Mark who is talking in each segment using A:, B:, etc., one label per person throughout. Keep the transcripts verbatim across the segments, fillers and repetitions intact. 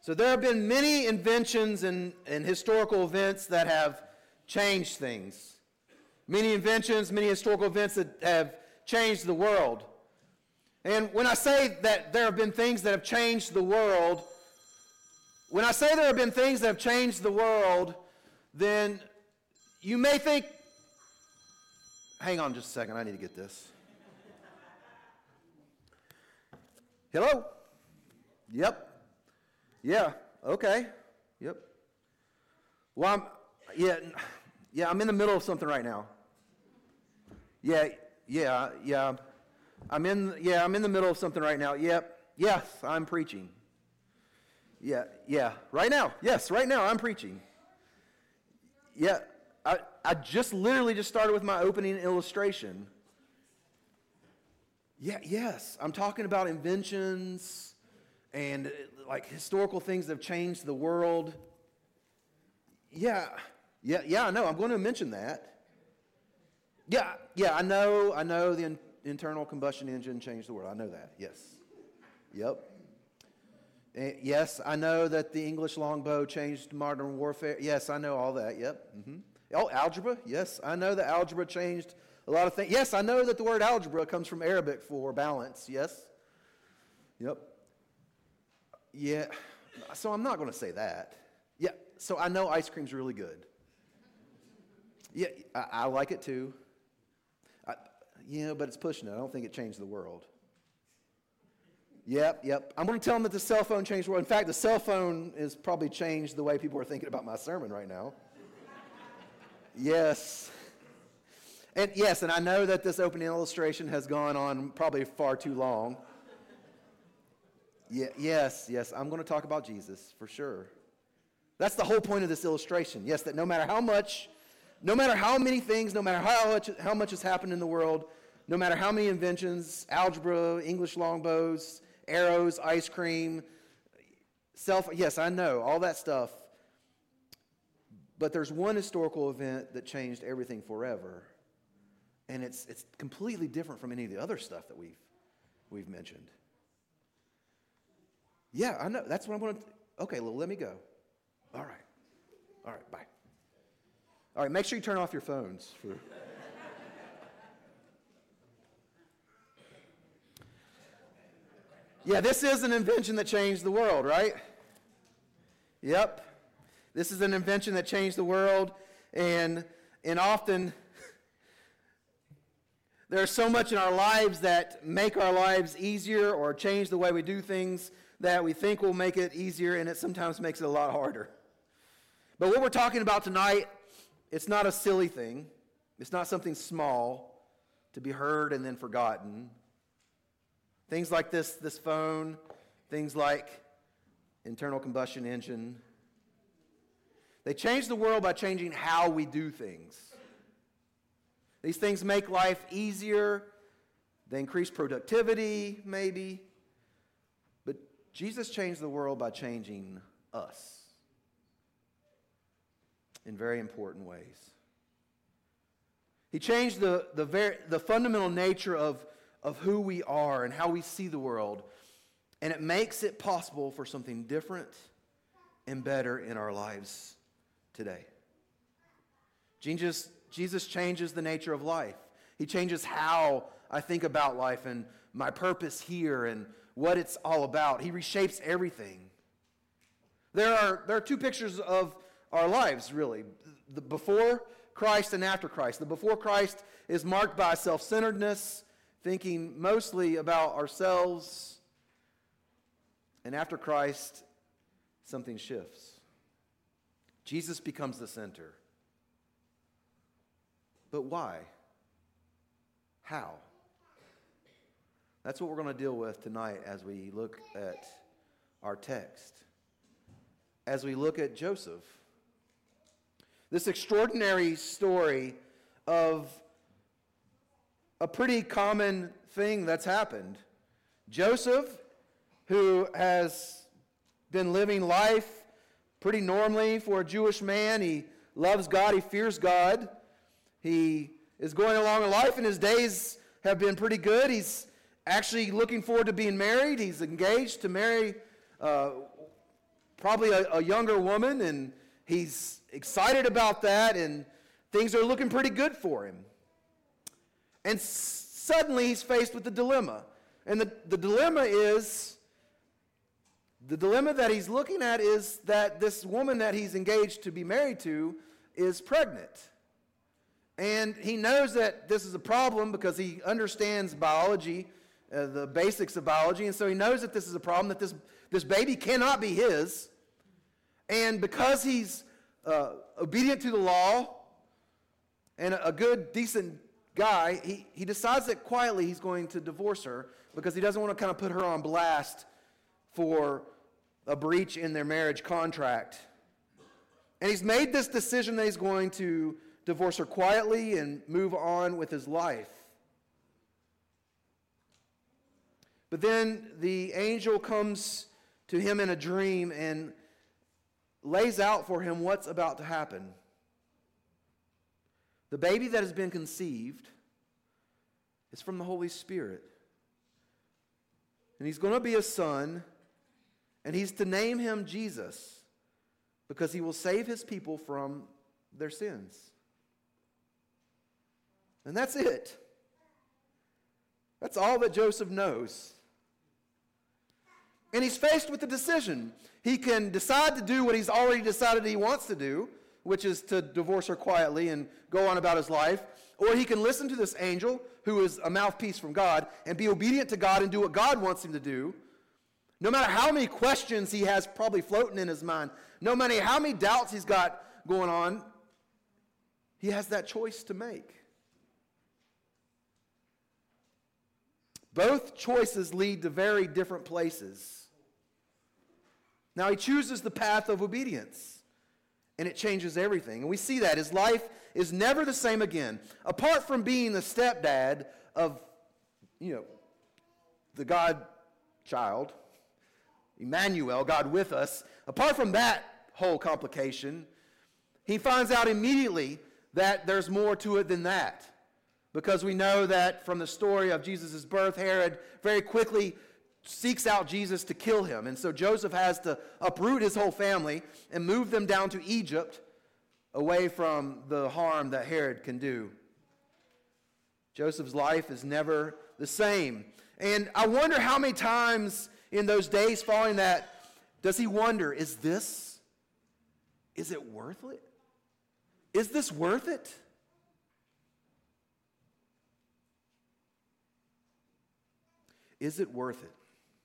A: So there have been many inventions and, and historical events that have changed things. Many inventions, many historical events that have changed the world. And when I say that there have been things that have changed the world, when I say there have been things that have changed the world, then you may think, hang on just a second, I need to get this. Hello? Yep. Yeah, okay. Yep. Well, I'm, yeah, yeah, I'm in the middle of something right now. Yeah, yeah, yeah. I'm in, yeah, I'm in the middle of something right now. Yep. Yes, I'm preaching. Yeah, yeah. Right now. Yes, right now I'm preaching. Yeah, I, I just literally just started with my opening illustration. Yeah, yes. I'm talking about inventions and uh, like historical things that have changed the world. Yeah, yeah, yeah, I know. I'm going to mention that. Yeah, yeah, I know, I know the in, internal combustion engine changed the world. I know that, yes. Yep. Uh, yes, I know that the English longbow changed modern warfare. Yes, I know all that, yep. Mm-hmm. Oh, algebra? Yes, I know that algebra changed a lot of things. Yes, I know that the word algebra comes from Arabic for balance, yes. Yep. Yeah, so I'm not going to say that. Yeah, so I know ice cream's really good. Yeah, I, I like it too. I, yeah, but it's pushing it. I don't think it changed the world. Yep, yep. I'm going to tell them that the cell phone changed the world. In fact, the cell phone has probably changed the way people are thinking about my sermon right now. Yes. And yes, and I know that this opening illustration has gone on probably far too long. Yeah, yes, yes, I'm going to talk about Jesus for sure. That's the whole point of this illustration. Yes, that no matter how much, no matter how many things, no matter how much, how much has happened in the world, no matter how many inventions, algebra, English longbows, arrows, ice cream, self, yes, I know, all that stuff. But there's one historical event that changed everything forever. And it's it's completely different from any of the other stuff that we've we've mentioned. Yeah, I know. That's what I'm going to... Okay, well, let me go. All right. All right, bye. All right, make sure you turn off your phones. For... Yeah, this is an invention that changed the world, right? Yep. This is an invention that changed the world, and and often there's so much in our lives that make our lives easier or change the way we do things that we think will make it easier, and it sometimes makes it a lot harder. But what we're talking about tonight, it's not a silly thing. It's not something small to be heard and then forgotten. Things like this, this phone, things like internal combustion engine, they change the world by changing how we do things. These things make life easier. They increase productivity, maybe. But Jesus changed the world by changing us in very important ways. He changed the, the, very, the fundamental nature of, of who we are and how we see the world. And it makes it possible for something different and better in our lives today. Jesus, Jesus changes the nature of life. He changes how I think about life and my purpose here and what it's all about. He reshapes everything. There are, there are two pictures of our lives, really. The before Christ and after Christ. The before Christ is marked by self-centeredness, thinking mostly about ourselves. And after Christ, something shifts. Jesus becomes the center. But why? How? That's what we're going to deal with tonight as we look at our text. As we look at Joseph. This extraordinary story of a pretty common thing that's happened. Joseph, who has been living life pretty normally for a Jewish man. He loves God. He fears God. He is going along in life, and his days have been pretty good. He's actually looking forward to being married. He's engaged to marry uh, probably a, a younger woman, and he's excited about that, and things are looking pretty good for him. And s- suddenly he's faced with the dilemma. And the, the dilemma is, the dilemma that he's looking at is that this woman that he's engaged to be married to is pregnant. And he knows that this is a problem because he understands biology, uh, the basics of biology, and so he knows that this is a problem, that this, this baby cannot be his. And because he's uh, obedient to the law and a, a good, decent guy, he, he decides that quietly he's going to divorce her because he doesn't want to kind of put her on blast for a breach in their marriage contract. And he's made this decision that he's going to divorce her quietly and move on with his life. But then the angel comes to him in a dream and lays out for him what's about to happen. The baby that has been conceived is from the Holy Spirit. And he's going to be a son, and he's to name him Jesus because he will save his people from their sins. And that's it. That's all that Joseph knows. And he's faced with a decision. He can decide to do what he's already decided he wants to do, which is to divorce her quietly and go on about his life. Or he can listen to this angel, who is a mouthpiece from God, and be obedient to God and do what God wants him to do. No matter how many questions he has probably floating in his mind, no matter how many doubts he's got going on, he has that choice to make. Both choices lead to very different places. Now he chooses the path of obedience, and it changes everything. And we see that his life is never the same again. Apart from being the stepdad of, you know, the God child, Emmanuel, God with us, apart from that whole complication, he finds out immediately that there's more to it than that. Because we know that from the story of Jesus' birth, Herod very quickly seeks out Jesus to kill him. And so Joseph has to uproot his whole family and move them down to Egypt, away from the harm that Herod can do. Joseph's life is never the same. And I wonder how many times in those days following that, does he wonder, is this, is it worth it? Is this worth it? Is it worth it?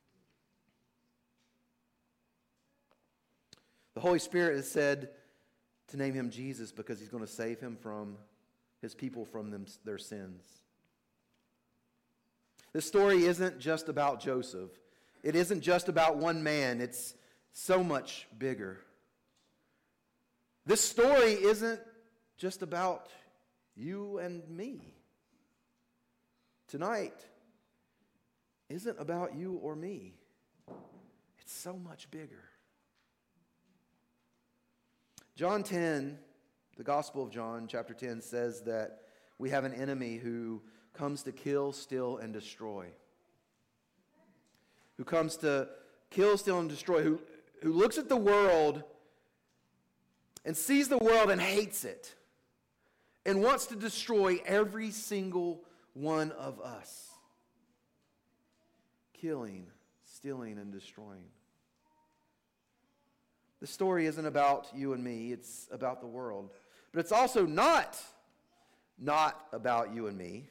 A: The Holy Spirit has said to name him Jesus because he's going to save him from his people from them, their sins. This story isn't just about Joseph. It isn't just about one man. It's so much bigger. This story isn't just about you and me. Tonight isn't about you or me. It's so much bigger. John ten, the Gospel of John, chapter ten, says that we have an enemy who comes to kill, steal, and destroy. Who comes to kill, steal, and destroy. Who, who looks at the world and sees the world and hates it. And wants to destroy every single one of us. Killing, stealing, and destroying. The story isn't about you and me, it's about the world. But it's also not, not about you and me,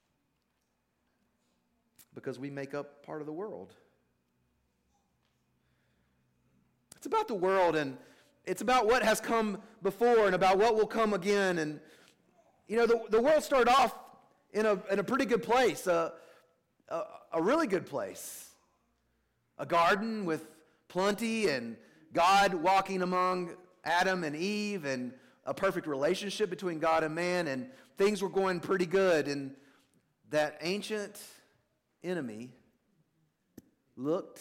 A: because we make up part of the world. It's about the world, and it's about what has come before and about what will come again. And, you know, the, the world started off in a, in a pretty good place, a, a, a really good place. A garden with plenty and God walking among Adam and Eve and a perfect relationship between God and man, and things were going pretty good. And that ancient enemy looked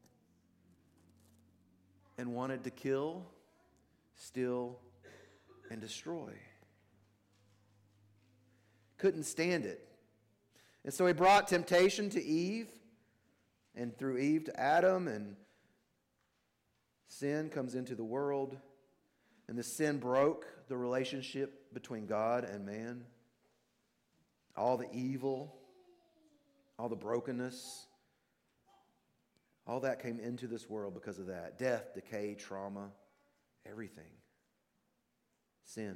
A: and wanted to kill, steal, and destroy. Couldn't stand it. And so he brought temptation to Eve, and through Eve to Adam, and Sin comes into the world, and the sin broke the relationship between God and man. All the evil, all the brokenness, all that came into this world because of that. Death, decay, trauma, everything. Sin.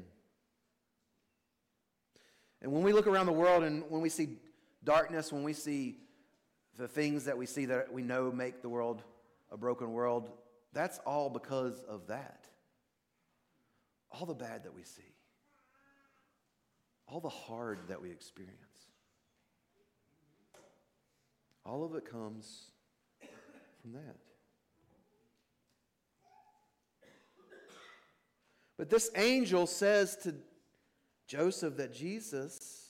A: And when we look around the world and when we see darkness, when we see the things that we see that we know make the world a broken world, that's all because of that. All the bad that we see. All the hard that we experience. All of it comes from that. But this angel says to Joseph that Jesus,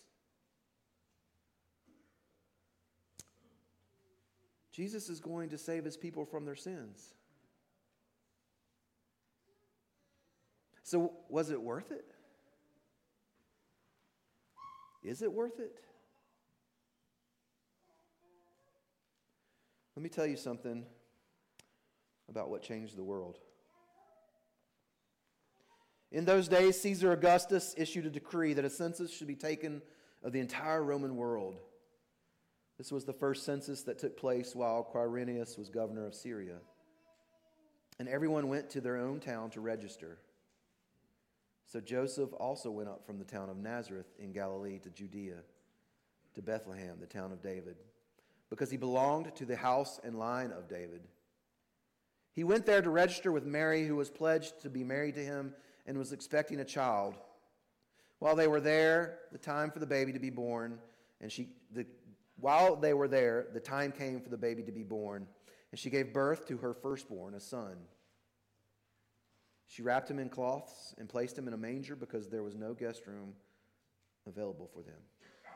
A: Jesus is going to save his people from their sins. So was it worth it? Is it worth it? Let me tell you something about what changed the world. In those days, Caesar Augustus issued a decree that a census should be taken of the entire Roman world. This was the first census that took place while Quirinius was governor of Syria. And everyone went to their own town to register. So Joseph also went up from the town of Nazareth in Galilee to Judea, to Bethlehem, the town of David, because he belonged to the house and line of David. He went there to register with Mary, who was pledged to be married to him and was expecting a child. While they were there, the time for the baby to be born, and she, the, while they were there, the time came for the baby to be born, and she gave birth to her firstborn, a son. She wrapped him in cloths and placed him in a manger because there was no guest room available for them.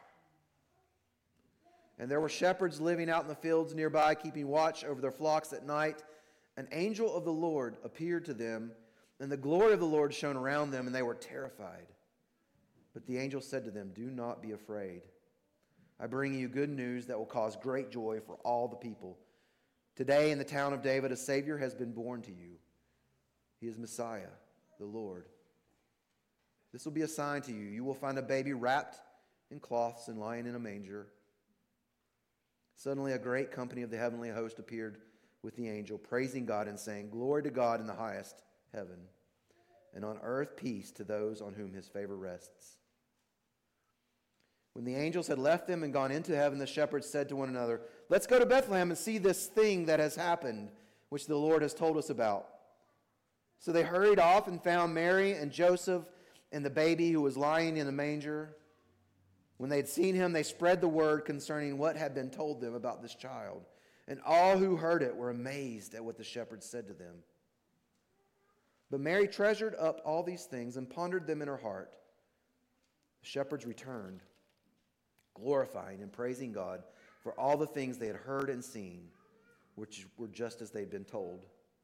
A: And there were shepherds living out in the fields nearby, keeping watch over their flocks at night. An angel of the Lord appeared to them, and the glory of the Lord shone around them, and they were terrified. But the angel said to them, "Do not be afraid. I bring you good news that will cause great joy for all the people. Today in the town of David, a Savior has been born to you. He is Messiah, the Lord. This will be a sign to you. You will find a baby wrapped in cloths and lying in a manger." Suddenly a great company of the heavenly host appeared with the angel, praising God and saying, "Glory to God in the highest heaven, and on earth peace to those on whom his favor rests." When the angels had left them and gone into heaven, the shepherds said to one another, "Let's go to Bethlehem and see this thing that has happened, which the Lord has told us about." So they hurried off and found Mary and Joseph and the baby who was lying in a manger. When they had seen him, they spread the word concerning what had been told them about this child. And all who heard it were amazed at what the shepherds said to them. But Mary treasured up all these things and pondered them in her heart. The shepherds returned, glorifying and praising God for all the things they had heard and seen, which were just as they'd been told.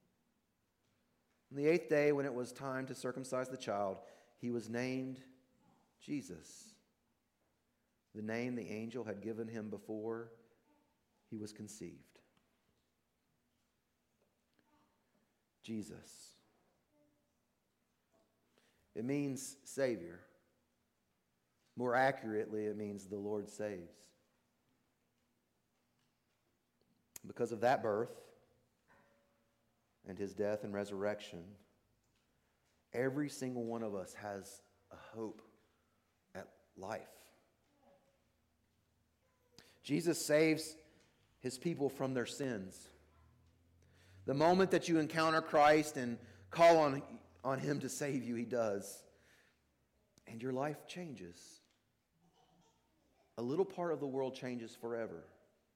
A: On the eighth day, when it was time to circumcise the child, he was named Jesus, the name the angel had given him before he was conceived. Jesus. It means Savior. More accurately, it means the Lord saves. Because of that birth and his death and resurrection, every single one of us has a hope at life. Jesus saves his people from their sins. The moment that you encounter Christ and call on, on him to save you, he does. And your life changes. A little part of the world changes forever.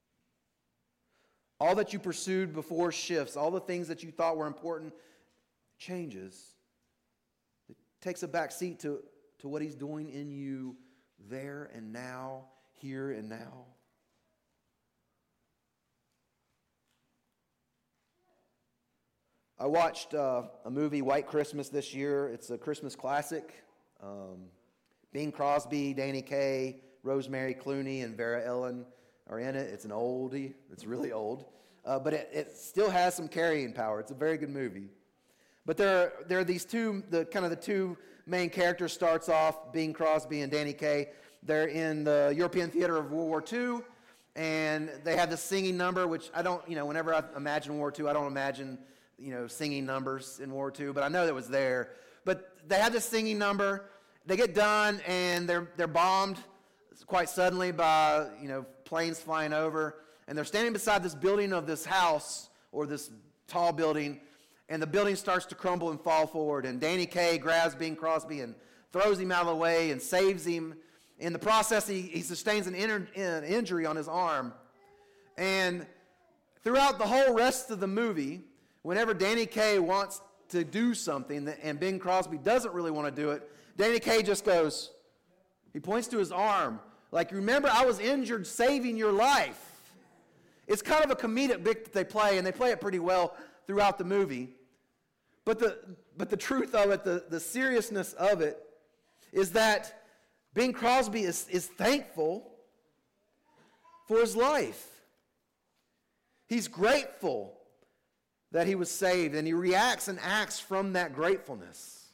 A: All that you pursued before shifts. All the things that you thought were important changes. It takes a back seat to, to what he's doing in you there and now, here and now. I watched uh, a movie, White Christmas, this year. It's a Christmas classic. Um, Bing Crosby, Danny Kaye, Rosemary Clooney, and Vera Ellen are in it. It's an oldie. It's really old. Uh, but it, it still has some carrying power. It's a very good movie. But there are, there are these two, the kind of the two main characters starts off, Bing Crosby and Danny Kaye. They're in the European theater of World War Two, and they have this singing number, which I don't, you know, whenever I imagine World War Two, I don't imagine, you know, singing numbers in World War Two, but I know that was there. But they have this singing number. They get done, and they're they're bombed quite suddenly by, you know, planes flying over, and they're standing beside this building of this house, or this tall building, and the building starts to crumble and fall forward, and Danny Kaye grabs Bing Crosby and throws him out of the way and saves him. In the process, he, he sustains an, in, an injury on his arm. And throughout the whole rest of the movie, whenever Danny Kaye wants to do something and Bing Crosby doesn't really want to do it, Danny Kaye just goes, he points to his arm, like, remember, I was injured saving your life. It's kind of a comedic bit that they play, and they play it pretty well throughout the movie. But the, but the truth of it, the, the seriousness of it, is that Bing Crosby is, is thankful for his life. He's grateful that he was saved, and he reacts and acts from that gratefulness.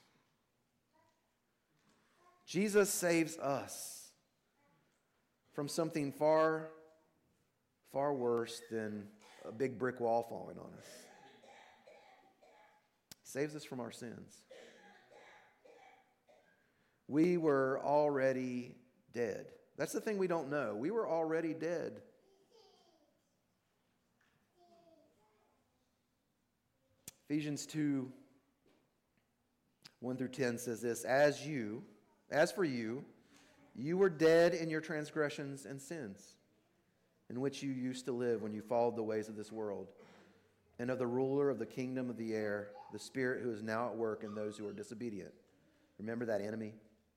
A: Jesus saves us from something far, far worse than a big brick wall falling on us. He saves us from our sins. We were already dead. That's the thing we don't know. We were already dead. Ephesians two, one through ten says this, As you, as for you, you were dead in your transgressions and sins, in which you used to live when you followed the ways of this world, and of the ruler of the kingdom of the air, the spirit who is now at work in those who are disobedient. Remember that enemy?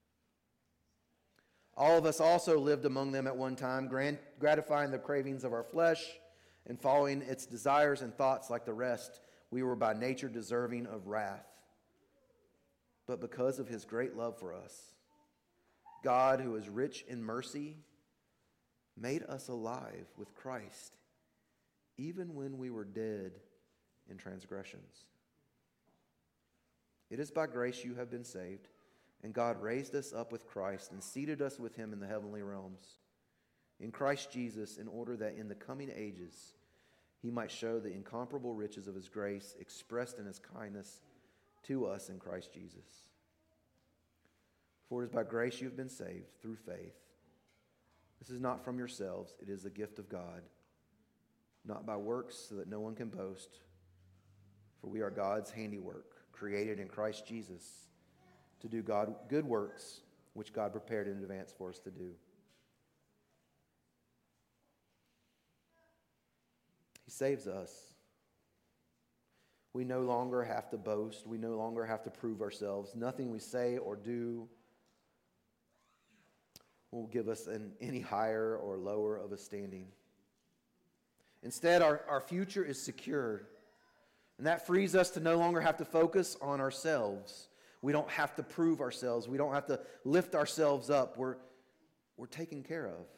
A: All of us also lived among them at one time, gratifying the cravings of our flesh and following its desires and thoughts like the rest. We were by nature deserving of wrath. But because of his great love for us, God, who is rich in mercy, made us alive with Christ, even when we were dead in transgressions. It is by grace you have been saved, and God raised us up with Christ and seated us with him in the heavenly realms, in Christ Jesus, in order that in the coming ages he might show the incomparable riches of his grace expressed in his kindness to us in Christ Jesus. For it is by grace you have been saved through faith. This is not from yourselves, it is the gift of God, not by works, so that no one can boast. For we are God's handiwork, created in Christ Jesus to do God good works, which God prepared in advance for us to do. He saves us. We no longer have to boast. We no longer have to prove ourselves. Nothing we say or do will give us an any higher or lower of a standing. Instead, our, our future is secured. And that frees us to no longer have to focus on ourselves. We don't have to prove ourselves. We don't have to lift ourselves up. We're, we're taken care of.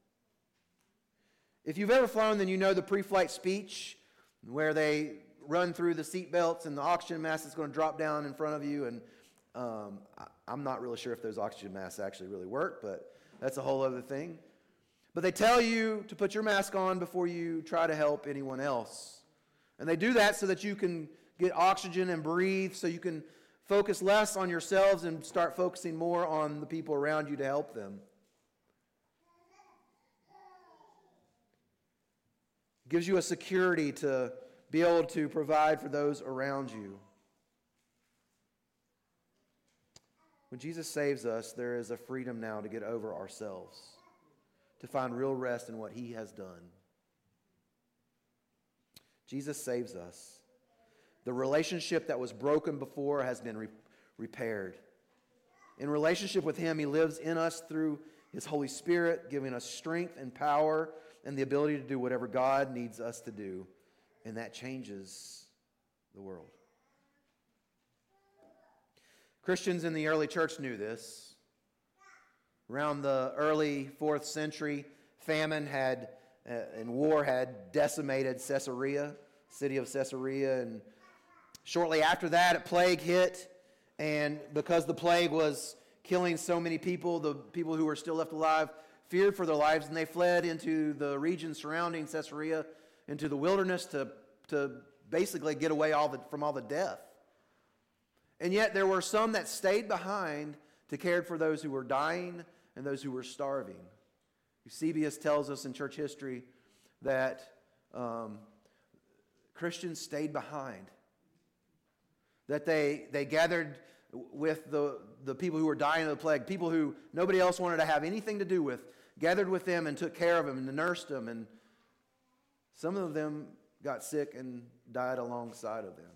A: If you've ever flown, then you know the pre-flight speech where they run through the seat belts and the oxygen mask is going to drop down in front of you. And um, I, I'm not really sure if those oxygen masks actually really work, but that's a whole other thing. But they tell you to put your mask on before you try to help anyone else. And they do that so that you can get oxygen and breathe, so you can focus less on yourselves and start focusing more on the people around you to help them. It gives you a security to be able to provide for those around you. When Jesus saves us, there is a freedom now to get over ourselves, to find real rest in what he has done. Jesus saves us. The relationship that was broken before has been re- repaired. In relationship with him, he lives in us through his Holy Spirit, giving us strength and power and the ability to do whatever God needs us to do. And that changes the world. Christians in the early church knew this. Around the early fourth century, famine had uh, and war had decimated Caesarea, city of Caesarea, and Shortly after that, a plague hit, and because the plague was killing so many people, the people who were still left alive feared for their lives, and they fled into the region surrounding Caesarea, into the wilderness to, to basically get away all the, from all the death. And yet there were some that stayed behind to care for those who were dying and those who were starving. Eusebius tells us in church history that um, Christians stayed behind, that they, they gathered with the, the people who were dying of the plague, people who nobody else wanted to have anything to do with, gathered with them and took care of them and nursed them. And some of them got sick and died alongside of them.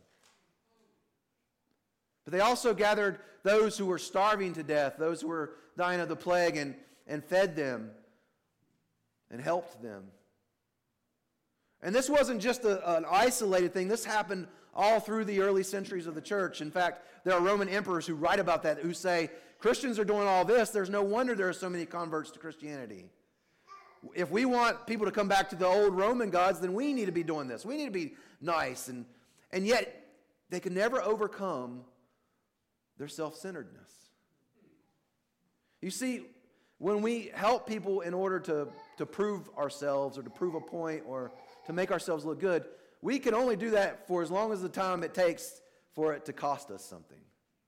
A: But they also gathered those who were starving to death, those who were dying of the plague, and, and fed them and helped them. And this wasn't just a, an isolated thing. This happened all through the early centuries of the church. In fact, there are Roman emperors who write about that, who say, Christians are doing all this. There's no wonder there are so many converts to Christianity. If we want people to come back to the old Roman gods, then we need to be doing this. We need to be nice. And, and yet, they can never overcome their self-centeredness. You see, when we help people in order to, to prove ourselves or to prove a point or to make ourselves look good, we can only do that for as long as the time it takes for it to cost us something.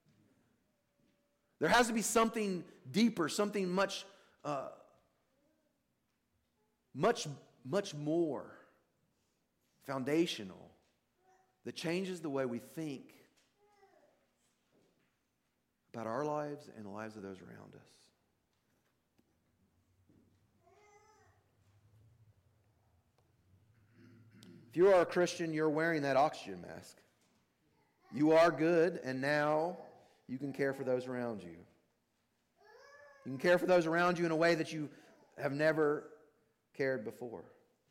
A: There has to be something deeper, something much, uh, much, much more foundational that changes the way we think about our lives and the lives of those around us. If you are a Christian, you're wearing that oxygen mask. You are good, and now you can care for those around you. You can care for those around you in a way that you have never cared before.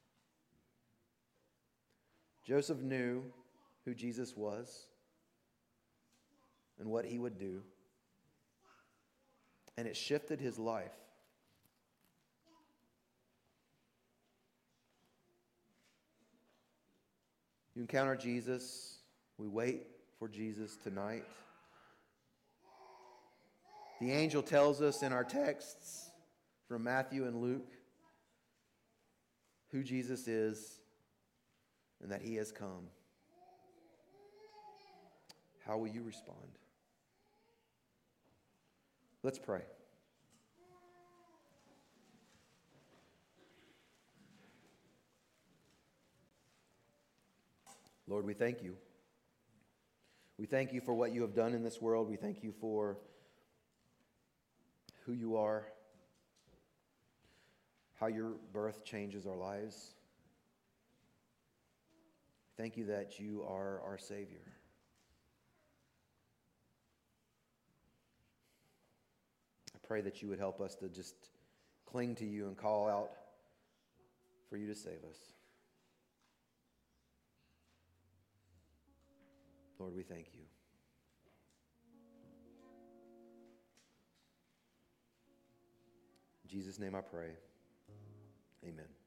A: Joseph knew who Jesus was and what he would do, and it shifted his life. You encounter Jesus. We wait for Jesus tonight. The angel tells us in our texts from Matthew and Luke who Jesus is and that he has come. How will you respond? Let's pray. Lord, we thank you. We thank you for what you have done in this world. We thank you for who you are, how your birth changes our lives. Thank you that you are our Savior. I pray that you would help us to just cling to you and call out for you to save us. Lord, we thank you. In Jesus' name I pray. Amen.